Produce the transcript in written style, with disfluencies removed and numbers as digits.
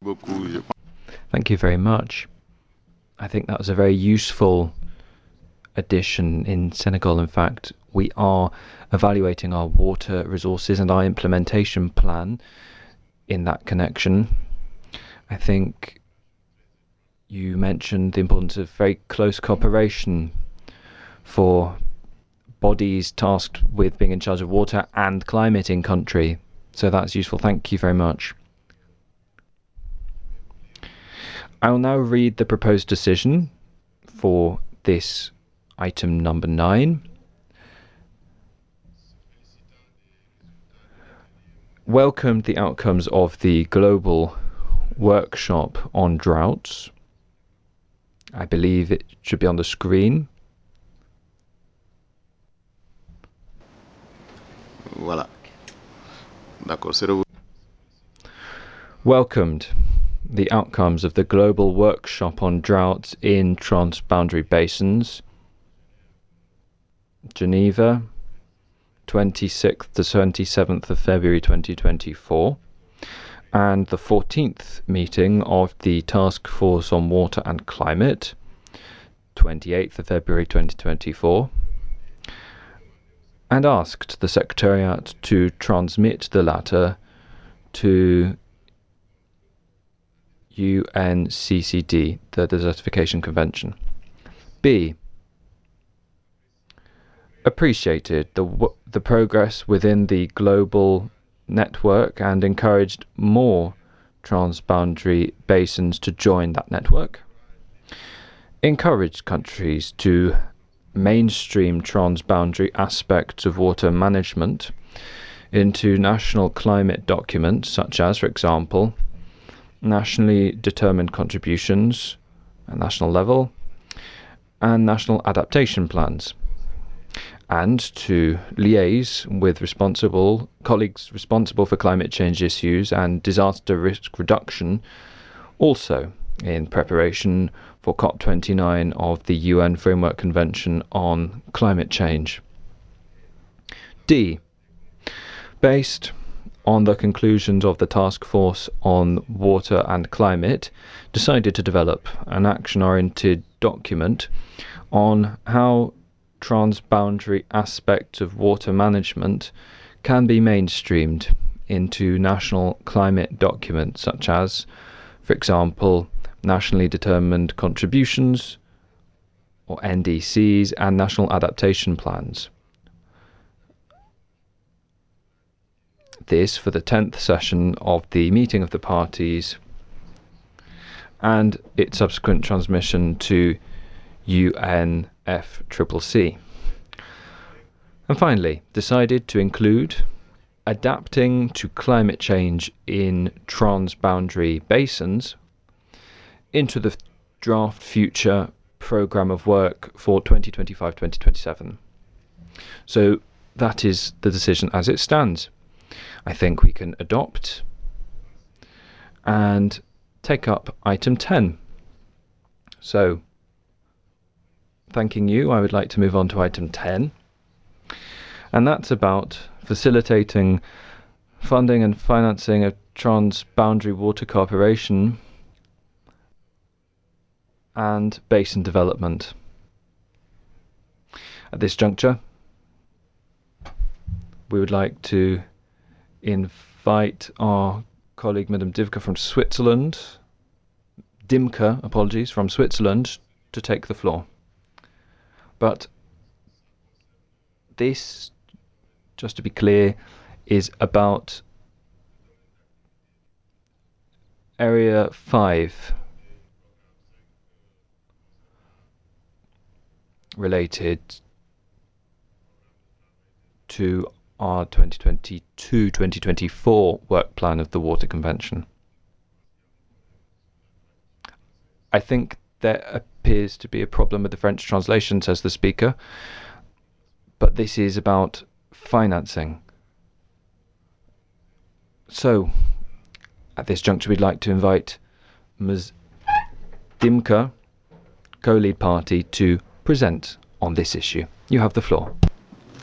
Thank you very much. I think that was a very useful addition in Senegal. In fact, we are evaluating our water resources and our implementation plan in that connection. I think you mentioned the importance of very close cooperation for bodies tasked with being in charge of water and climate in country. So that's useful. Thank you very much. I will now read the proposed decision for this item number 9. Welcomed the outcomes of the global workshop on droughts. I believe it should be on the screen. Voilà. Welcomed the outcomes of the global workshop on droughts in transboundary basins, Geneva, 26th to 27th of February 2024, and the 14th meeting of the Task Force on Water and Climate, 28th of February 2024, and asked the Secretariat to transmit the latter to UNCCD, the Desertification Convention. B. Appreciated the progress within the global network and encouraged more transboundary basins to join that network. Encouraged countries to mainstream transboundary aspects of water management into national climate documents, such as, for example, nationally determined contributions at national level and national adaptation plans, and to liaise with colleagues responsible for climate change issues and disaster risk reduction, also in preparation for COP29 of the UN Framework Convention on Climate Change. D. Based on the conclusions of the Task Force on Water and Climate, decided to develop an action-oriented document on how transboundary aspects of water management can be mainstreamed into national climate documents, such as, for example, nationally determined contributions, or NDCs, and national adaptation plans. This for the 10th session of the meeting of the parties and its subsequent transmission to UNFCCC. And finally, decided to include adapting to climate change in transboundary basins into the draft future programme of work for 2025-2027. So that is the decision as it stands. I think we can adopt and take up item 10. So, thanking you, I would like to move on to item 10. And that's about facilitating funding and financing of transboundary water cooperation and basin development. At this juncture, we would like to invite our colleague Madame Dimke from Switzerland, from Switzerland, to take the floor. But this, just to be clear, is about Area 5 related to our 2022-2024 work plan of the Water Convention. I think there appears to be a problem with the French translation, says the speaker, but this is about financing. So, at this juncture, we'd like to invite Ms. Dimke, co-lead party, to present on this issue. You have the floor.